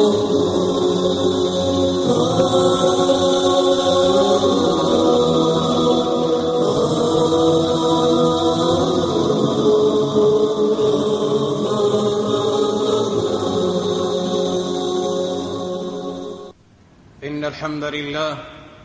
إن الحمد لله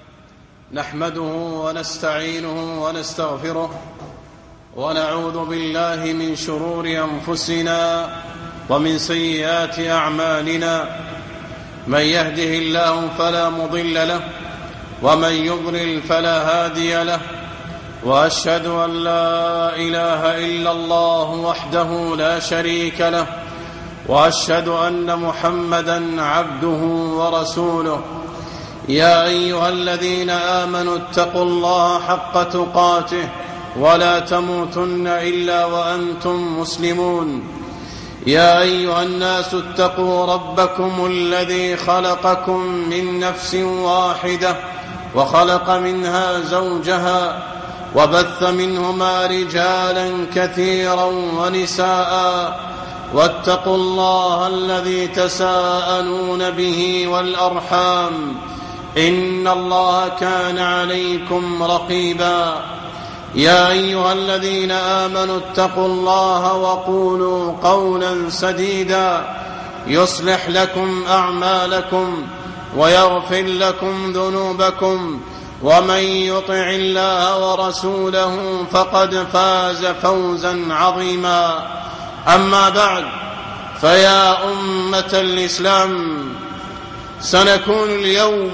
نحمده ونستعينه ونستغفره ونعوذ بالله من شرور أنفسنا ومن سيئات أعمالنا. من يهده الله فلا مضل له ومن يضلل فلا هادي له، وأشهد أن لا إله إلا الله وحده لا شريك له، وأشهد أن محمدًا عبده ورسوله. يا أيها الذين آمنوا اتقوا الله حق تقاته ولا تموتن إلا وأنتم مسلمون. يا أيها الناس اتقوا ربكم الذي خلقكم من نفس واحدة وخلق منها زوجها وبث منهما رجالا كثيرا ونساء، واتقوا الله الذي تساءلون به والأرحام، إن الله كان عليكم رقيبا. يا أيها الذين آمنوا اتقوا الله وقولوا قولا سديدا يصلح لكم أعمالكم ويغفر لكم ذنوبكم، ومن يطع الله ورسوله فقد فاز فوزا عظيما. أما بعد، فيا أمة الإسلام، سنكون اليوم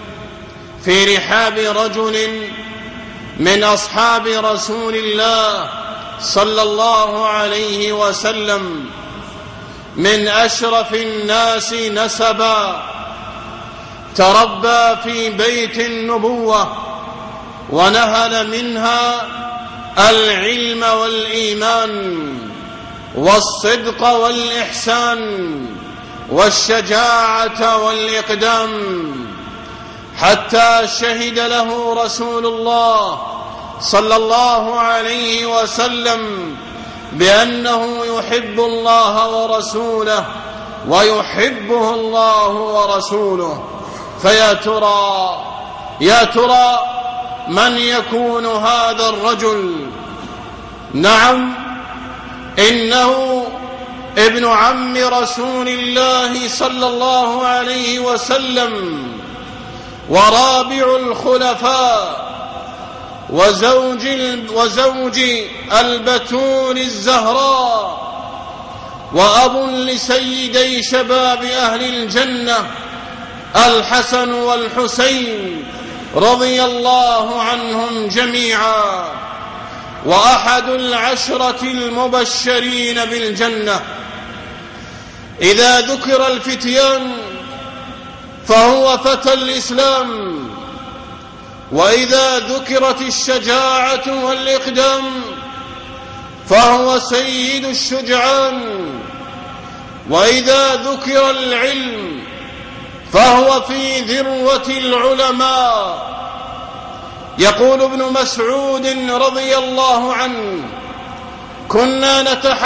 في رحاب رجل من أصحاب رسول الله صلى الله عليه وسلم، من أشرف الناس نسبا، تربى في بيت النبوة ونهل منها العلم والإيمان والصدق والإحسان والشجاعة والإقدام، حتى شهد له رسول الله صلى الله عليه وسلم بأنه يحب الله ورسوله ويحبه الله ورسوله. فيا ترى من يكون هذا الرجل؟ نعم، إنه ابن عم رسول الله صلى الله عليه وسلم، ورابع الخلفاء، وزوج البتول الزهراء، وأب لسيدي شباب أهل الجنة الحسن والحسين رضي الله عنهم جميعا، وأحد العشرة المبشرين بالجنة. إذا ذكر الفتيان فهو فتى الإسلام، وإذا ذكرت الشجاعة والإقدام فهو سيد الشجعان، وإذا ذكر العلم فهو في ذروة العلماء. يقول ابن مسعود رضي الله عنه: كنا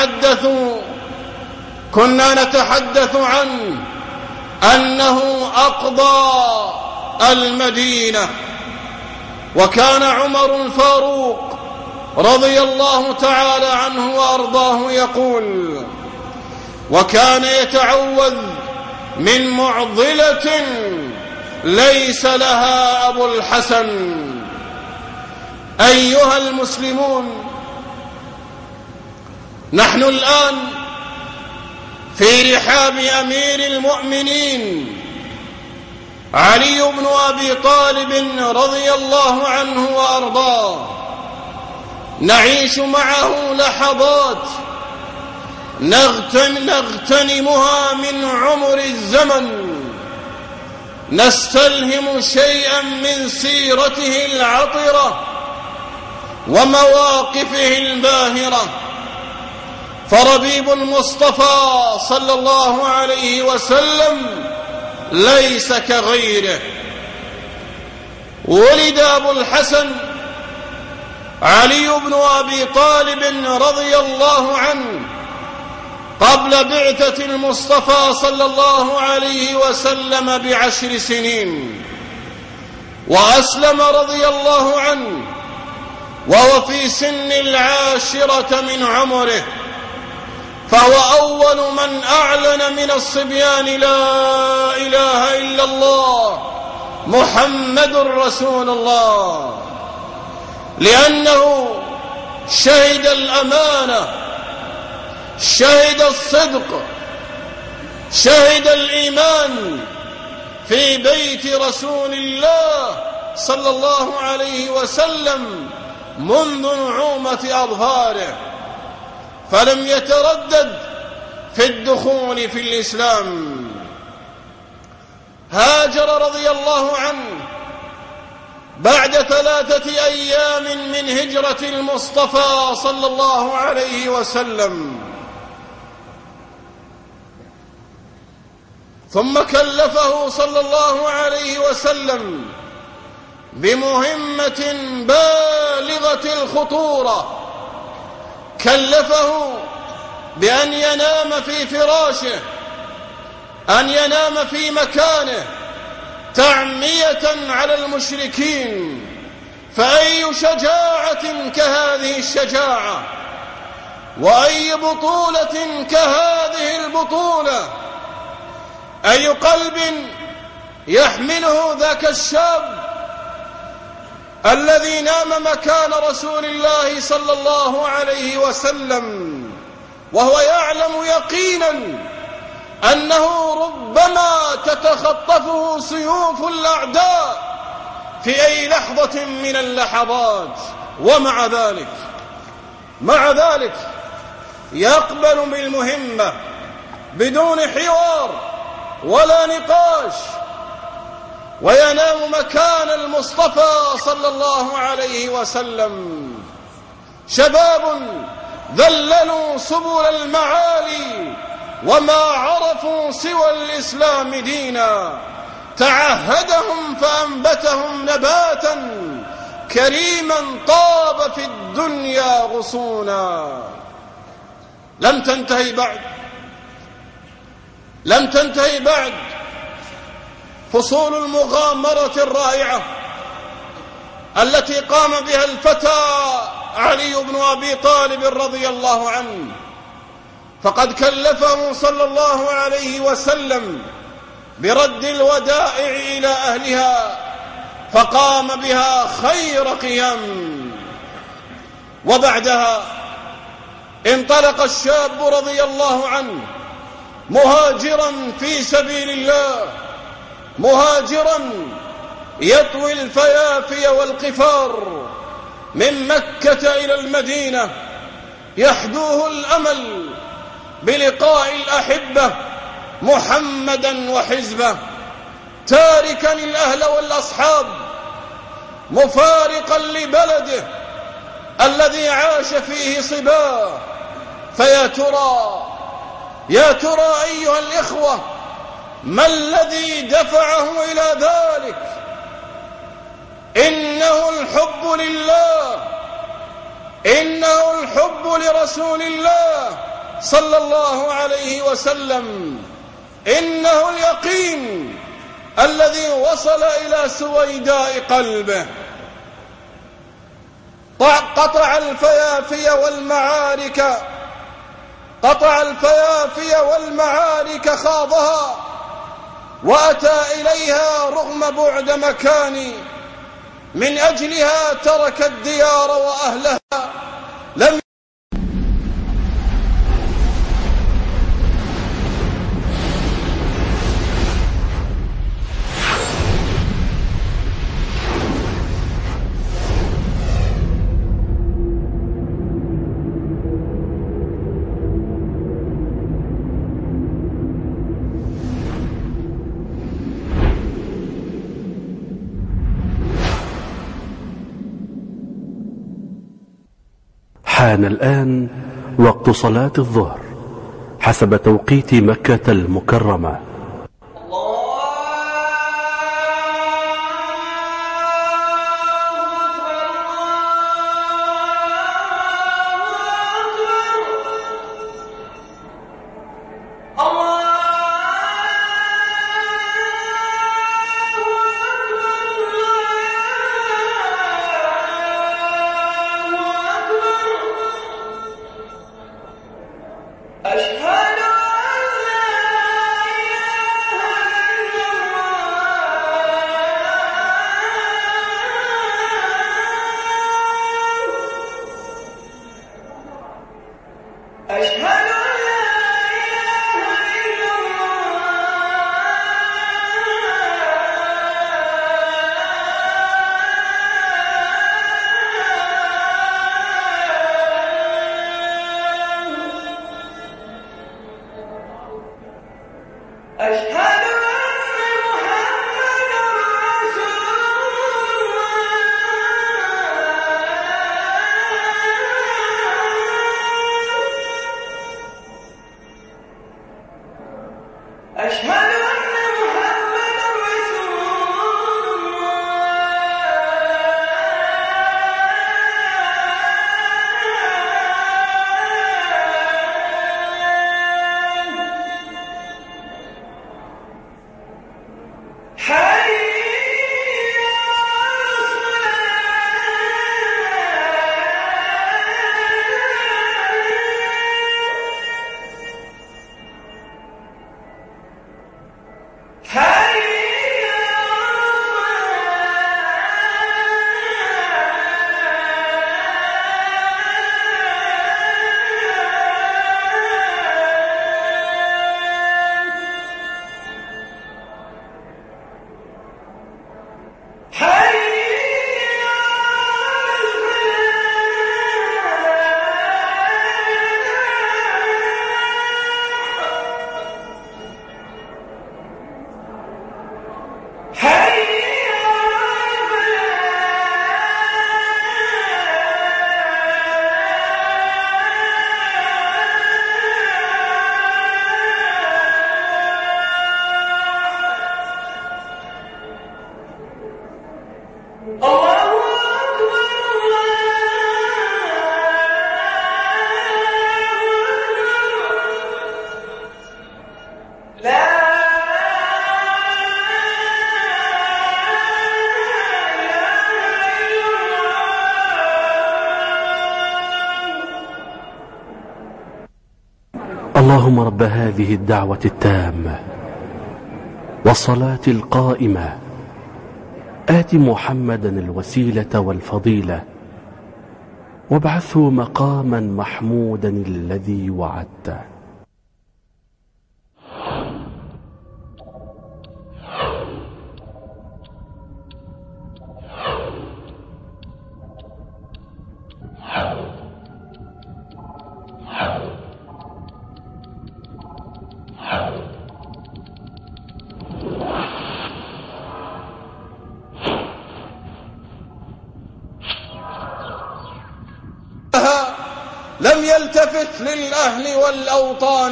نتحدث عنه أنه أقضى المدينة. وكان عمر الفاروق رضي الله تعالى عنه وأرضاه يقول: وكان يتعوذ من معضلة ليس لها أبو الحسن. أيها المسلمون، نحن الآن في رحاب أمير المؤمنين علي بن أبي طالب رضي الله عنه وأرضاه، نعيش معه لحظات نغتنمها من عمر الزمن، نستلهم شيئا من سيرته العطرة ومواقفه الباهرة. فربيب المصطفى صلى الله عليه وسلم ليس كغيره. ولد أبو الحسن علي بن أبي طالب رضي الله عنه قبل بعثة المصطفى صلى الله عليه وسلم ب10 سنين، وأسلم رضي الله عنه وهو في سن 10 من عمره، فهو أول من أعلن من الصبيان لا إله إلا الله محمد رسول الله، لأنه شهد الأمانة، شهد الصدق، شهد الإيمان في بيت رسول الله صلى الله عليه وسلم منذ نعومة أظفاره، فلم يتردد في الدخول في الإسلام. هاجر رضي الله عنه بعد 3 أيام من هجرة المصطفى صلى الله عليه وسلم، ثم كلفه صلى الله عليه وسلم بمهمة بالغة الخطورة، كلفه بأن ينام في فراشه، أن ينام في مكانه تعمية على المشركين. فأي شجاعة كهذه الشجاعة، وأي بطولة كهذه البطولة، أي قلب يحمله ذاك الشاب الذي نام مكان رسول الله صلى الله عليه وسلم وهو يعلم يقينا أنه ربما تتخطفه سيوف الأعداء في أي لحظة من اللحظات، ومع ذلك يقبل بالمهمة بدون حوار ولا نقاش، وينام مكان المصطفى صلى الله عليه وسلم. شباب ذللوا سبل المعالي وما عرفوا سوى الإسلام دينا، تعهدهم فأنبتهم نباتا كريما طاب في الدنيا غصونا. لم تنتهي بعد فصول المغامرة الرائعة التي قام بها الفتى علي بن أبي طالب رضي الله عنه، فقد كلفه صلى الله عليه وسلم برد الودائع إلى أهلها، فقام بها خير قيام. وبعدها انطلق الشاب رضي الله عنه مهاجرا في سبيل الله، مهاجرا يطوي الفيافي والقفار من مكة إلى المدينة، يحدوه الأمل بلقاء الأحبة محمدا وحزبه، تاركا الأهل والأصحاب، مفارقا لبلده الذي عاش فيه صباه. فيا ترى أيها الإخوة، ما الذي دفعه إلى ذلك؟ إنه الحب لله، إنه الحب لرسول الله صلى الله عليه وسلم، إنه اليقين الذي وصل إلى سويداء قلبه. قطع الفيافي والمعارك خاضها، وأتى إليها رغم بعد مكان، من أجلها ترك الديار وأهلها. لم حان الآن وقت صلاة الظهر حسب توقيت مكة المكرمة. اللهم رب هذه الدعوة التامة والصلاة القائمة آت محمدا الوسيلة والفضيلة وابعثه مقاما محمودا الذي وعدته. لم يلتفت للأهل والأوطان.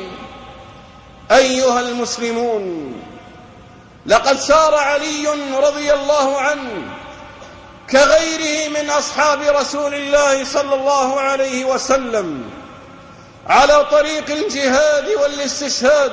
أيها المسلمون، لقد سار علي رضي الله عنه كغيره من أصحاب رسول الله صلى الله عليه وسلم على طريق الجهاد والاستشهاد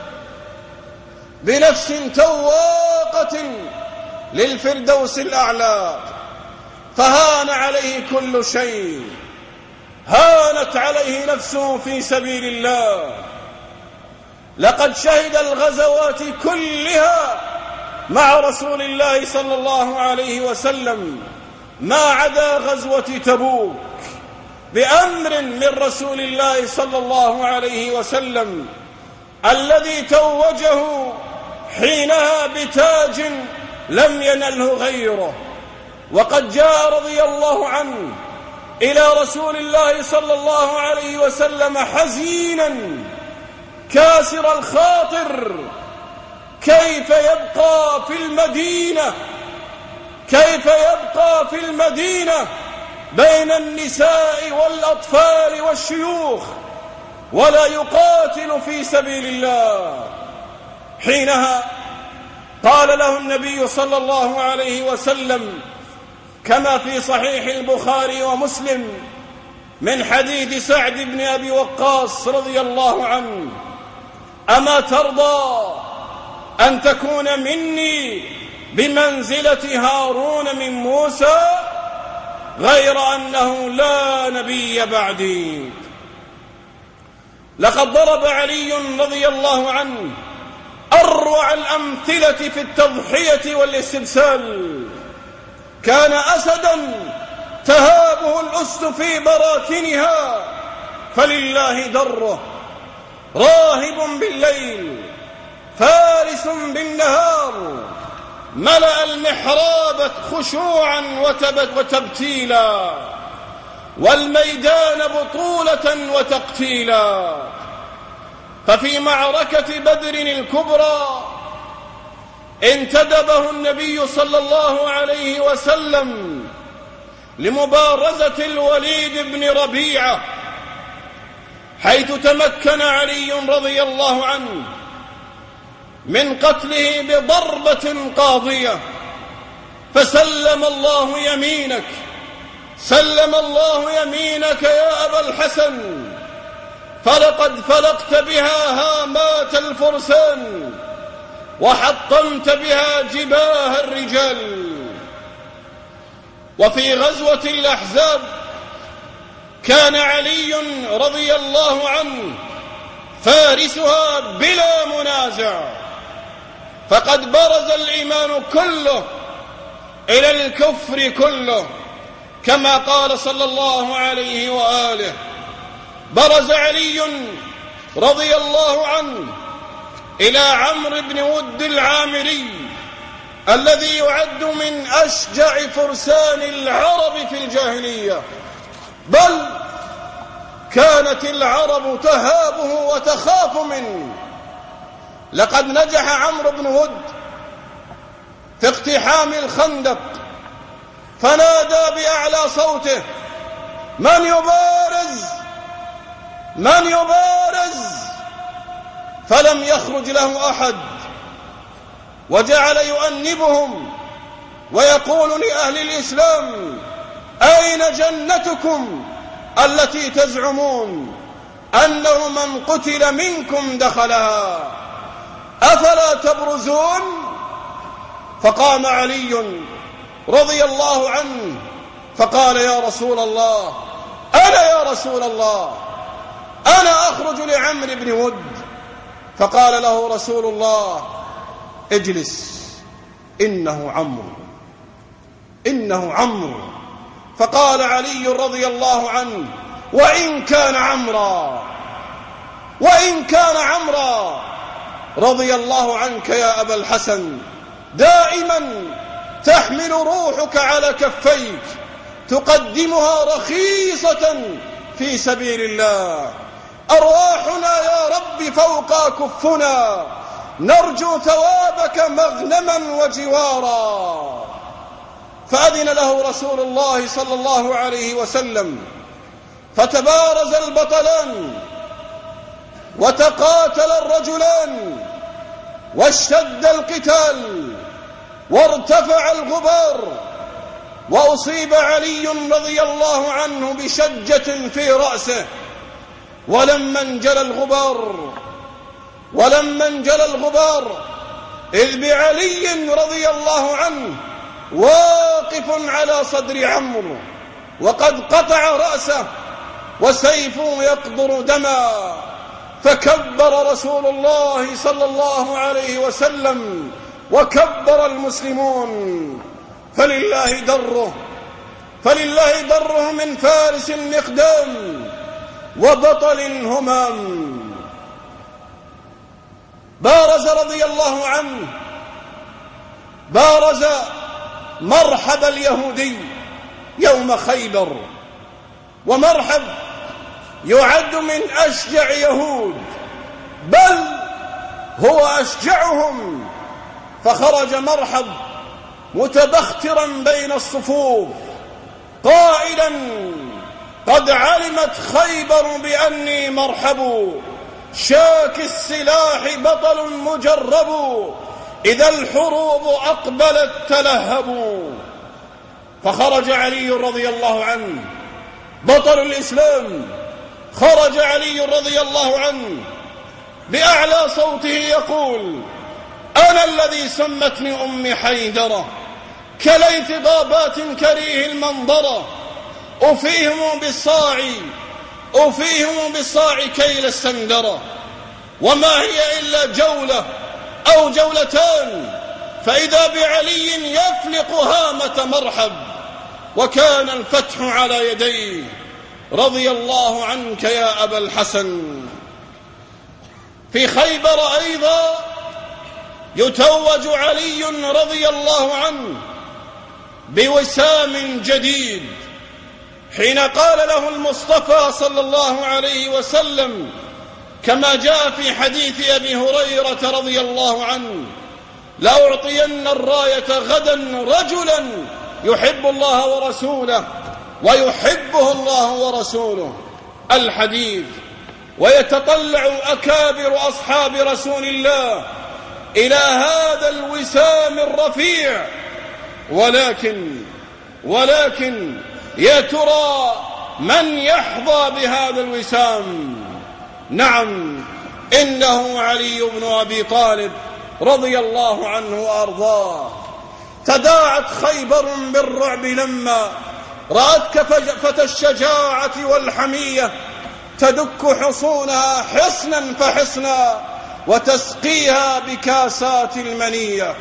بنفس تواقة للفردوس الأعلى، فهان عليه كل شيء، هانت عليه نفسه في سبيل الله. لقد شهد الغزوات كلها مع رسول الله صلى الله عليه وسلم ما عدا غزوة تبوك بأمر من رسول الله صلى الله عليه وسلم الذي توجه حينها بتاج لم ينله غيره. وقد جاء رضي الله عنه إلى رسول الله صلى الله عليه وسلم حزينا كاسر الخاطر، كيف يبقى في المدينة بين النساء والأطفال والشيوخ ولا يقاتل في سبيل الله. حينها قال له النبي صلى الله عليه وسلم كما في صحيح البخاري ومسلم من حديث سعد بن أبي وقاص رضي الله عنه: أما ترضى أن تكون مني بمنزلة هارون من موسى، غير أنه لا نبي بعدي. لقد ضرب علي رضي الله عنه أروع الأمثلة في التضحية والاستبسال. كان أسدا تهابه الأسد في براكنها فلله دره، راهب بالليل فارس بالنهار، ملأ المحراب خشوعا وتبتيلا، والميدان بطولة وتقتيلا. ففي معركة بدر الكبرى انتدبه النبي صلى الله عليه وسلم لمبارزة الوليد بن ربيعة، حيث تمكن علي رضي الله عنه من قتله بضربة قاضية. فسلم الله يمينك، سلم الله يمينك يا أبا الحسن، فلقد فلقت بها هامات الفرسان وحطمت بها جباه الرجال. وفي غزوة الأحزاب كان علي رضي الله عنه فارسها بلا منازع، فقد برز الإيمان كله إلى الكفر كله، كما قال صلى الله عليه وآله: برز علي رضي الله عنه إلى عمرو بن ود العامري الذي يعد من أشجع فرسان العرب في الجاهلية، بل كانت العرب تهابه وتخاف منه. لقد نجح عمرو بن ود في اقتحام الخندق، فنادى بأعلى صوته: من يبارز؟ من يبارز؟ فلم يخرج له أحد، وجعل يؤنبهم ويقول لأهل الإسلام: أين جنتكم التي تزعمون أنه من قتل منكم دخلها؟ أفلا تبرزون؟ فقام علي رضي الله عنه فقال: يا رسول الله، أنا يا رسول الله، أنا أخرج لعمرو بن ود. فقال له رسول الله: اجلس، إنه عمرو. فقال علي رضي الله عنه: وإن كان عمرا رضي الله عنك يا أبا الحسن، دائما تحمل روحك على كفيك تقدمها رخيصة في سبيل الله. أرواحنا يا رب فوق كفنا، نرجو ثوابك مغنما وجوارا. فأذن له رسول الله صلى الله عليه وسلم، فتبارز البطلان وتقاتل الرجلان واشتد القتال وارتفع الغبار، وأصيب علي رضي الله عنه بشجة في رأسه. ولما انجلى الغبار إذ بعلي رضي الله عنه واقف على صدر عمرو وقد قطع رأسه وسيفه يقطر دما. فكبر رسول الله صلى الله عليه وسلم وكبر المسلمون. فلله دره من فارس مقدام وبطل همام. بارز رضي الله عنه، بارز مرحب اليهودي يوم خيبر، ومرحب يعد من أشجع يهود، بل هو أشجعهم. فخرج مرحب متبخترا بين الصفوف قائلا: قد علمت خيبر بأني مرحب، شاك السلاح بطل مجرب، إذا الحروب أقبلت تلهب. فخرج علي رضي الله عنه بطل الإسلام، خرج علي رضي الله عنه بأعلى صوته يقول: أنا الذي سمتني أمي حيدرة، كليت ضابات كريه المنظرة، أفيهم بالصاع كيل السندرة، وما هي إلا جولة أو جولتان، فإذا بعلي يفلق هامة مرحب، وكان الفتح على يديه. رضي الله عنك يا أبا الحسن. في خيبر أيضا يتوج علي رضي الله عنه بوسام جديد، حين قال له المصطفى صلى الله عليه وسلم كما جاء في حديث أبي هريرة رضي الله عنه: لأعطين الراية غدا رجلا يحب الله ورسوله ويحبه الله ورسوله. الحديث. ويتطلع أكابر أصحاب رسول الله إلى هذا الوسام الرفيع، ولكن يا ترى من يحظى بهذا الوسام؟ نعم، إنه علي بن أبي طالب رضي الله عنه وأرضاه. تداعت خيبر بالرعب لما رأت كفة الشجاعة والحمية تدك حصونها حصنا فحصنا وتسقيها بكاسات المنية.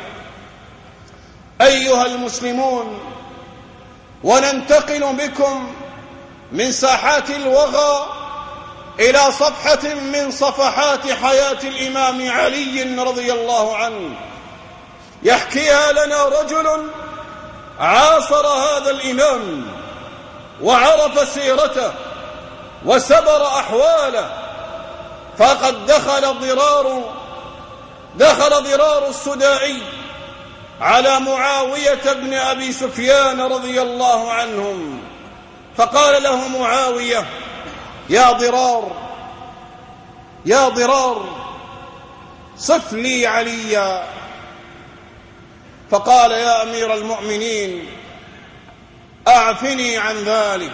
أيها المسلمون، وننتقل بكم من ساحات الوغى إلى صفحة من صفحات حياة الإمام علي رضي الله عنه، يحكيها لنا رجل عاصر هذا الإمام وعرف سيرته وسبر أحواله. فقد دخل ضرار السدائي على معاوية بن أبي سفيان رضي الله عنهم، فقال له معاوية: يا ضرار صف لي عليا. فقال: يا أمير المؤمنين أعفني عن ذلك.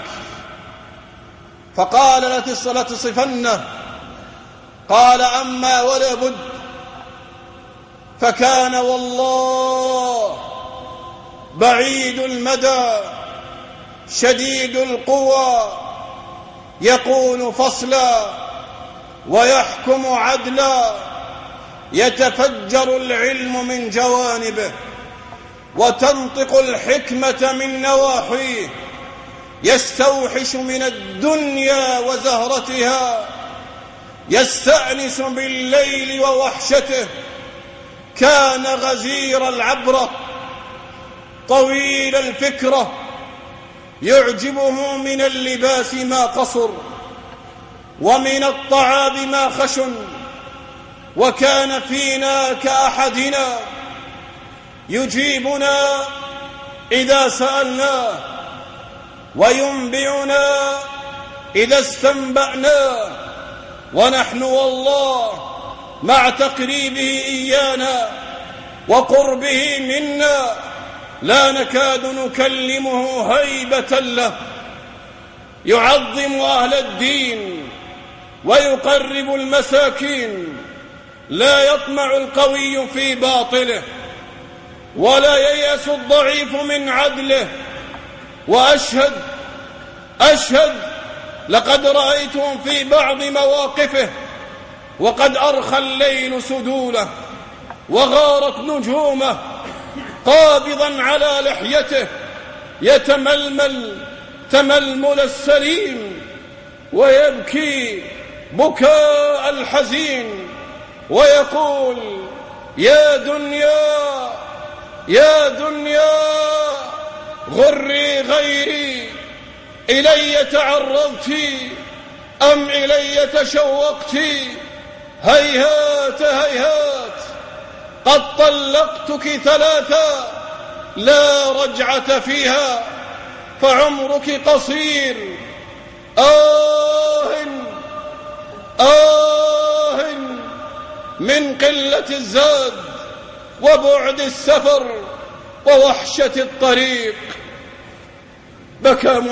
فقال: لتصفنه. قال: أما ولا بد. فكان والله بعيد المدى شديد القوى، يقول فصلا ويحكم عدلا، يتفجر العلم من جوانبه، وتنطق الحكمة من نواحيه، يستوحش من الدنيا وزهرتها، يستأنس بالليل ووحشته. كان غزير العبرة طويل الفكرة، يعجبه من اللباس ما قصر، ومن الطعام ما خشن، وكان فينا كأحدنا، يجيبنا إذا سألناه، وينبئنا إذا استنبأناه. ونحن والله مع تقريبه إيانا وقربه منا لا نكاد نكلمه هيبة له. يعظم أهل الدين ويقرب المساكين، لا يطمع القوي في باطله، ولا ييأس الضعيف من عدله. وأشهد لقد رأيتهم في بعض مواقفه وقد أرخى الليل سدوله وغارت نجومه، قابضا على لحيته يتململ تململ السليم، ويبكي بكاء الحزين، ويقول: يا دنيا يا دنيا، غري غيري، إلي تعرضت أم إلي تشوقت؟ هيهات هيهات، قد طلقتك ثلاثا لا رجعة فيها، فعمرك قصير. من قلة الزاد وبعد السفر ووحشة الطريق. بكى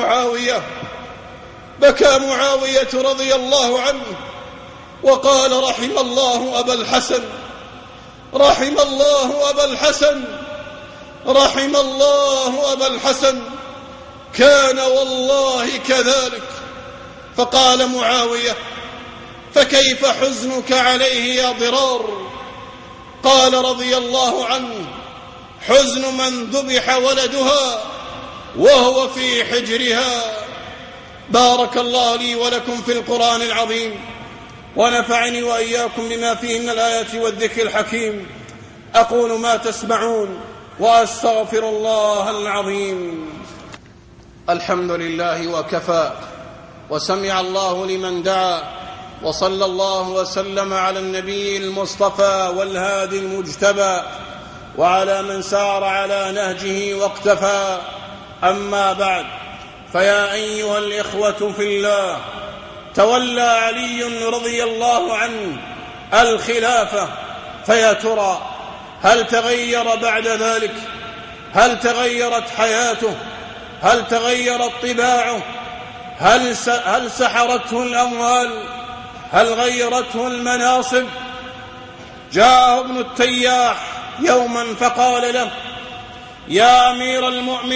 معاوية رضي الله عنه، وقال: رحم الله أبا الحسن، رحم الله أبا الحسن، رحم الله أبا الحسن، كان والله كذلك. فقال معاوية: فكيف حزنك عليه يا ضرار؟ قال رضي الله عنه: حزن من ذبح ولدها وهو في حجرها. بارك الله لي ولكم في القرآن العظيم، ونفعني وإياكم بما فيه من الآيات والذكر الحكيم. أقول ما تسمعون وأستغفر الله العظيم. الحمد لله وكفى، وسمع الله لمن دعا، وصلى الله وسلم على النبي المصطفى والهادي المجتبى، وعلى من سار على نهجه واقتفى. أما بعد، فيا أيها الإخوة في الله، تولى علي رضي الله عنه الخلافة، فيا ترى هل تغير بعد ذلك؟ هل تغيرت حياته؟ هل تغيرت طباعه؟ هل سحرته الأموال؟ هل غيرته المناصب؟ جاء ابن التياح يوما فقال له: يا أمير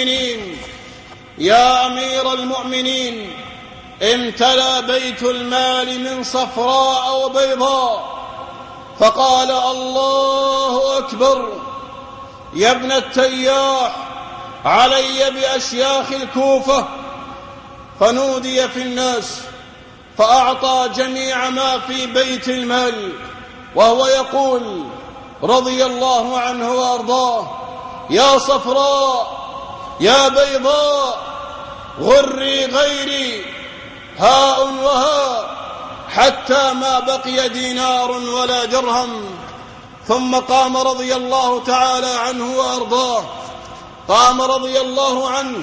المؤمنين، امتلأ بيت المال من صفراء وبيضاء. فقال: الله أكبر يا ابن التياح، علي بأشياخ الكوفة. فنودي في الناس، فأعطى جميع ما في بيت المال، وهو يقول رضي الله عنه وأرضاه: يا صفراء يا بيضاء، غري غيري، هاء وهاء، حتى ما بقي دينار ولا درهم. ثم قام رضي الله تعالى عنه وأرضاه، قام رضي الله عنه،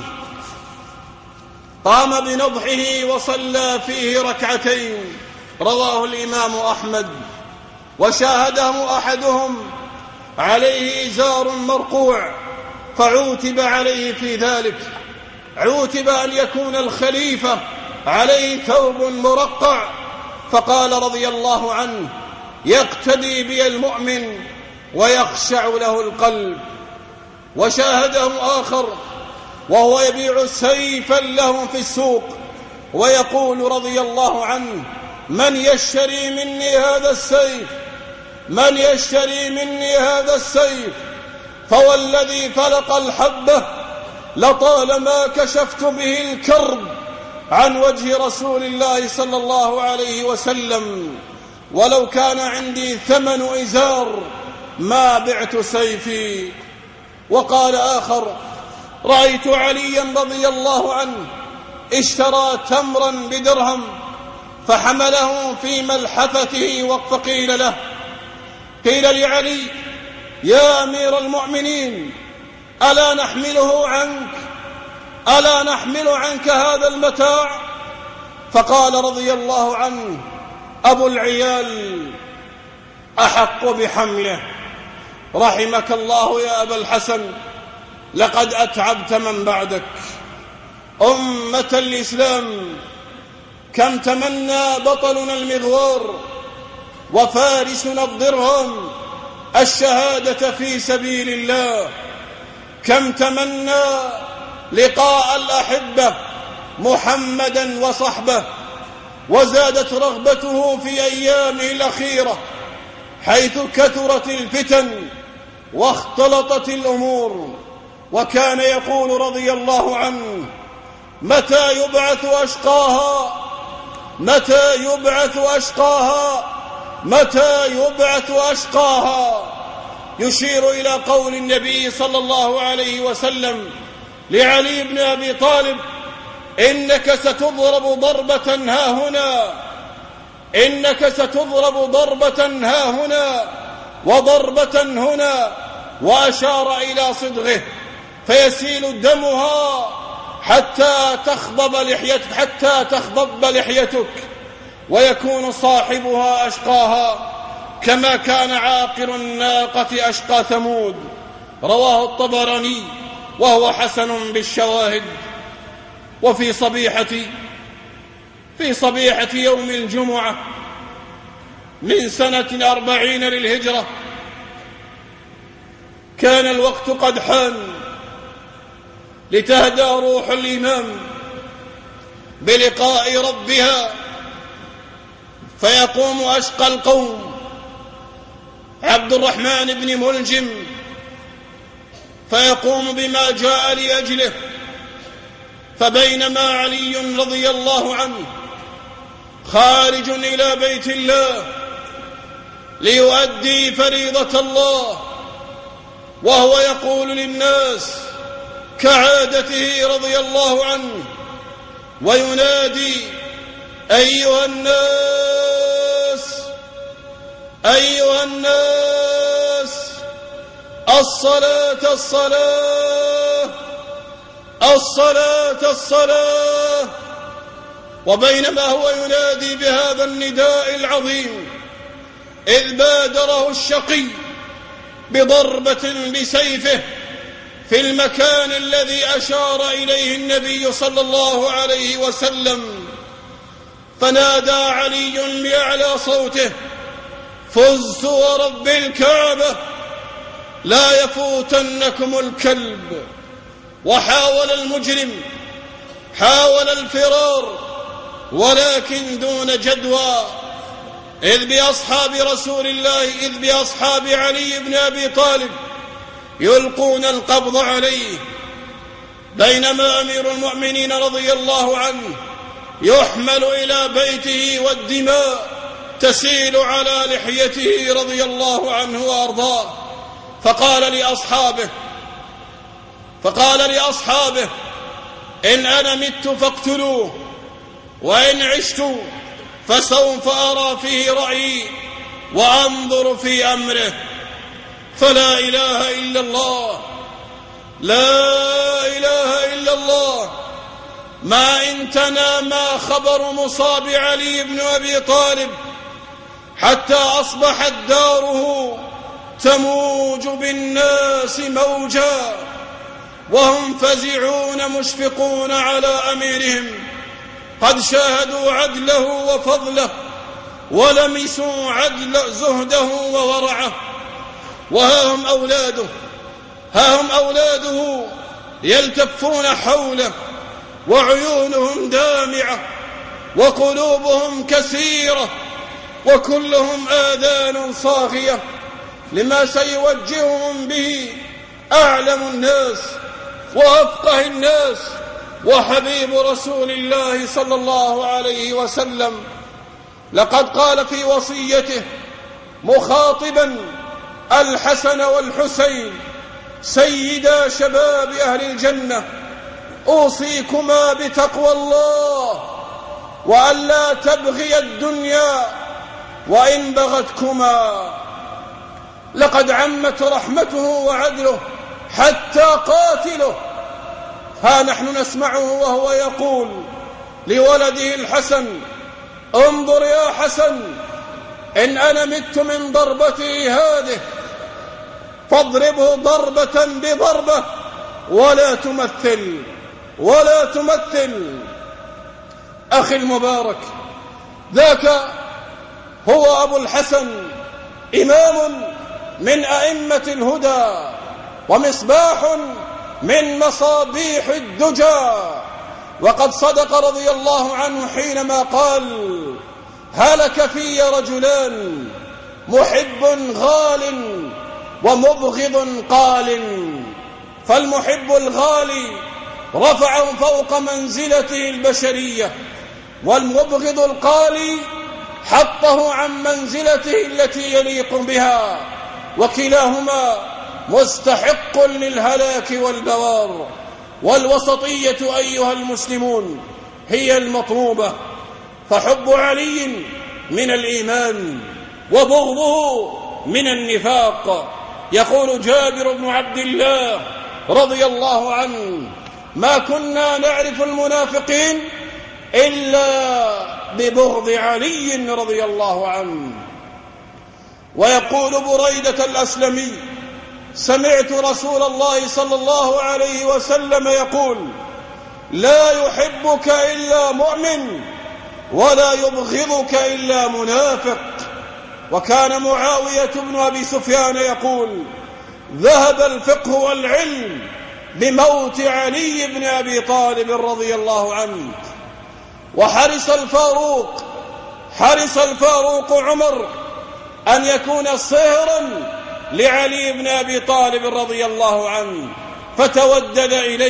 قام بنضحه وصلى فيه ركعتين. رواه الإمام أحمد. وشاهده أحدهم عليه إزار مرقوع، فعوتب عليه في ذلك، عوتب أن يكون الخليفة عليه ثوب مرقع، فقال رضي الله عنه: يقتدي بي المؤمن ويخشع له القلب. وشاهده آخر وهو يبيع سيفا له في السوق، ويقول رضي الله عنه: من يشتري مني هذا السيف؟ من يشتري مني هذا السيف؟ فوالذي فلق الحبة لطالما كشفت به الكرب عن وجه رسول الله صلى الله عليه وسلم، ولو كان عندي ثمن إزار ما بعت سيفي. وقال آخر: رأيت عليا رضي الله عنه اشترى تمرا بدرهم فحمله في ملحفته، فقيل له، قيل لعلي: يا أمير المؤمنين، ألا نحمله عنك؟ ألا نحمل عنك هذا المتاع؟ فقال رضي الله عنه: أبو العيال أحق بحمله. رحمك الله يا أبا الحسن، لقد أتعبت من بعدك. أمة الإسلام، كم تمنى بطلنا المغوار وفارسنا الضرهم الشهادة في سبيل الله، كم تمنى لقاء الأحبة محمدا وصحبه، وزادت رغبته في أيامه الأخيرة حيث كثرت الفتن واختلطت الأمور. وكان يقول رضي الله عنه: متى يبعث أشقاها؟ متى يبعث أشقاها؟ متى يبعث أشقاها؟ يشير إلى قول النبي صلى الله عليه وسلم لعلي بن أبي طالب: إنك ستضرب ضربة ها هنا، إنك ستضرب ضربة ها هنا وضربة هنا، وأشار إلى صدغه فيسيل دمها حتى تخضب لحيتك، ويكون صاحبها أشقاها كما كان عاقر الناقة أشقى ثمود. رواه الطبراني وهو حسن بالشواهد. وفي صبيحة يوم الجمعة من سنة 40 للهجرة كان الوقت قد حان لتهدى روح الإمام بلقاء ربها، فيقوم أشقى القوم عبد الرحمن بن ملجم فيقوم بما جاء لأجله. فبينما علي رضي الله عنه خارج إلى بيت الله ليؤدي فريضة الله، وهو يقول للناس كعادته رضي الله عنه وينادي: أيها الناس، أيها الناس، الصلاة الصلاة، الصلاة الصلاة. وبينما هو ينادي بهذا النداء العظيم إذ بادره الشقي بضربة بسيفه في المكان الذي أشار إليه النبي صلى الله عليه وسلم، فنادى علي بأعلى صوته: فزت ورب الكعبة لا يفوتنكم الكلب. وحاول المجرم الفرار ولكن دون جدوى، إذ بأصحاب علي بن أبي طالب يلقون القبض عليه، بينما أمير المؤمنين رضي الله عنه يحمل إلى بيته والدماء تسيل على لحيته رضي الله عنه وأرضاه. فقال لأصحابه: إن أنا مت فاقتلوه، وإن عشت فسوف أرى فيه رأيي وأنظر في أمره. فلا إله إلا الله، لا إله إلا الله. ما إن تنام خبر مصاب علي بن أبي طالب حتى أصبحت داره تموج بالناس موجا، وهم فزعون مشفقون على أميرهم، قد شاهدوا عدله وفضله ولمسوا زهده وورعه. وها هم أولاده يلتفون حوله وعيونهم دامعة وقلوبهم كثيرة، وكلهم آذان صاغية لما سيوجههم به أعلم الناس وأفقه الناس وحبيب رسول الله صلى الله عليه وسلم. لقد قال في وصيته مخاطبا الحسن والحسين سيدا شباب أهل الجنة: أوصيكما بتقوى الله وألا تبغي الدنيا وإن بغتكما. لقد عمت رحمته وعدله حتى قاتله، ها نحن نسمعه وهو يقول لولده الحسن: انظر يا حسن، إن أنا مت من ضربتي هذه فاضربه ضربة بضربة ولا تمثل ولا تمثل. أخي المبارك، ذاك هو أبو الحسن، إمام من أئمة الهدى ومصباح من مصابيح الدجى. وقد صدق رضي الله عنه حينما قال: هلك في رجلان، محب غال ومبغض قال. فالمحب الغالي رفعه فوق منزلته البشرية، والمبغض القالي حطه عن منزلته التي يليق بها، وكلاهما مستحق للهلاك والبوار. والوسطية أيها المسلمون هي المطلوبة، فحب علي من الإيمان وبغضه من النفاق. يقول جابر بن عبد الله رضي الله عنه: ما كنا نعرف المنافقين إلا ببغض علي رضي الله عنه. ويقول بريدة الأسلمي: سمعت رسول الله صلى الله عليه وسلم يقول: لا يحبك إلا مؤمن ولا يبغضك إلا منافق. وكان معاوية بن أبي سفيان يقول: ذهب الفقه والعلم بموت علي بن أبي طالب رضي الله عنه. وحرص الفاروق عمر أن يكون صهرا لعلي بن أبي طالب رضي الله عنه، فتودد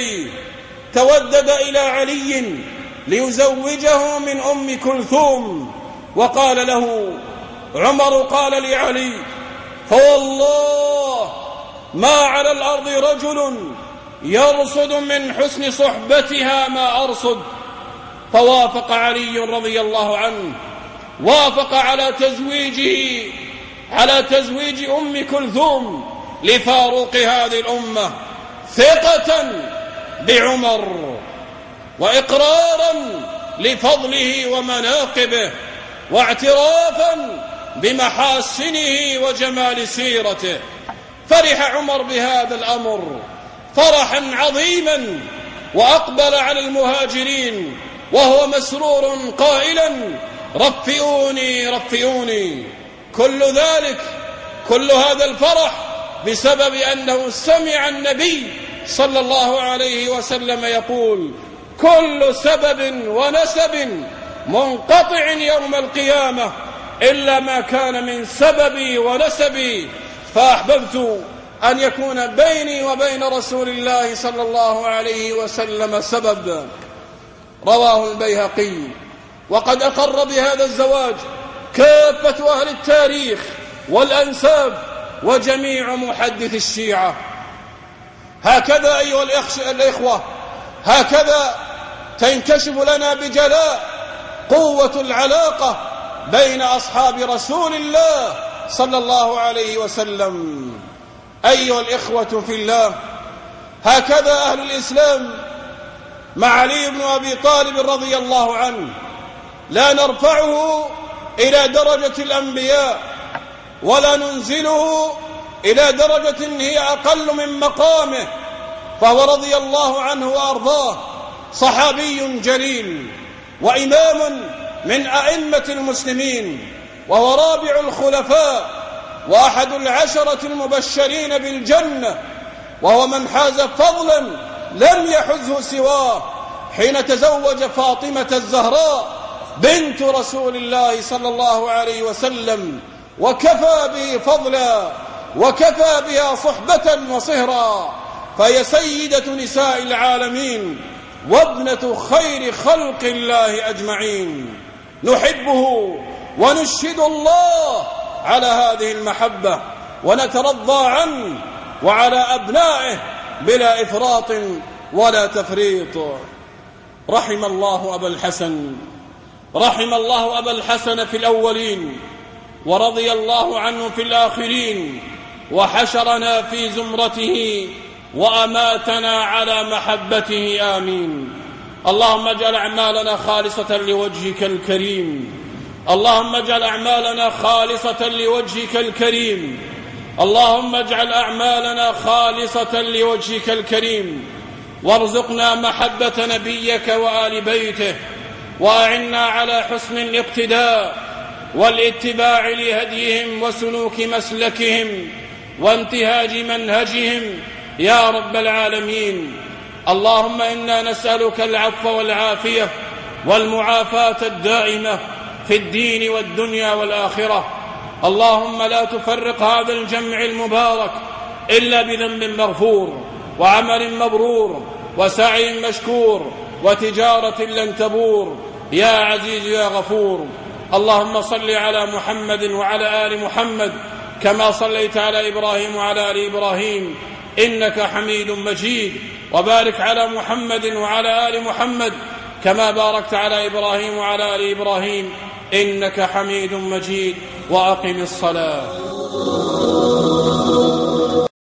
إلى علي ليزوجه من أم كلثوم. وقال له عمر، قال لعلي: فوالله ما على الأرض رجل يرصد من حسن صحبتها ما أرصد. فوافق علي رضي الله عنه، وافق على تزويج أم كلثوم لفاروق هذه الأمة، ثقة بعمر وإقرارا لفضله ومناقبه، واعترافا بمحاسنه وجمال سيرته. فرح عمر بهذا الأمر فرحا عظيما، وأقبل على المهاجرين وهو مسرور قائلا: رفئوني رفئوني. كل هذا الفرح بسبب أنه سمع النبي صلى الله عليه وسلم يقول: كل سبب ونسب منقطع يوم القيامة إلا ما كان من سببي ونسبي، فأحببت أن يكون بيني وبين رسول الله صلى الله عليه وسلم سبب. رواه البيهقي. وقد أقر بهذا الزواج كافة أهل التاريخ والأنساب وجميع محدث الشيعة. هكذا أيها الإخوة، هكذا تنكشف لنا بجلاء قوة العلاقة بين أصحاب رسول الله صلى الله عليه وسلم. أيها الإخوة في الله، هكذا أهل الإسلام مع علي بن أبي طالب رضي الله عنه لا نرفعه إلى درجة الأنبياء ولا ننزله إلى درجة هي أقل من مقامه، فهو رضي الله عنه وأرضاه صحابي جليل وإمام من أئمة المسلمين، وهو رابع الخلفاء وأحد العشرة المبشرين بالجنة، وهو من حاز فضلا لم يحزه سواه حين تزوج فاطمة الزهراء بنت رسول الله صلى الله عليه وسلم، وكفى به فضلا وكفى بها صحبة وصهرا، فهي سيدة نساء العالمين وابنة خير خلق الله أجمعين. نحبه ونشهد الله على هذه المحبة ونترضى عنه وعلى أبنائه بلا إفراط ولا تفريط. رحم الله أبا الحسن في الأولين، ورضي الله عنه في الآخرين، وحشرنا في زمرته وأماتنا على محبته، آمين. اللهم اجعل أعمالنا خالصة لوجهك الكريم، اللهم اجعل أعمالنا خالصة لوجهك الكريم، اللهم اجعل أعمالنا خالصة لوجهك الكريم، وارزقنا محبة نبيك وآل بيته، وأعنا على حسن الاقتداء والاتباع لهديهم وسلوك مسلكهم وانتهاج منهجهم يا رب العالمين. اللهم إنا نسألك العفو والعافية والمعافاة الدائمة في الدين والدنيا والآخرة. اللهم لا تفرق هذا الجمع المبارك إلا بذنب مغفور وعمل مبرور وسعي مشكور وتجارة لن تبور يا عزيز يا غفور. اللهم صل على محمد وعلى آل محمد كما صليت على إبراهيم وعلى آل إبراهيم إنك حميد مجيد، وبارك على محمد وعلى آل محمد كما باركت على إبراهيم وعلى آل إبراهيم إنك حميد مجيد. وأقم الصلاة.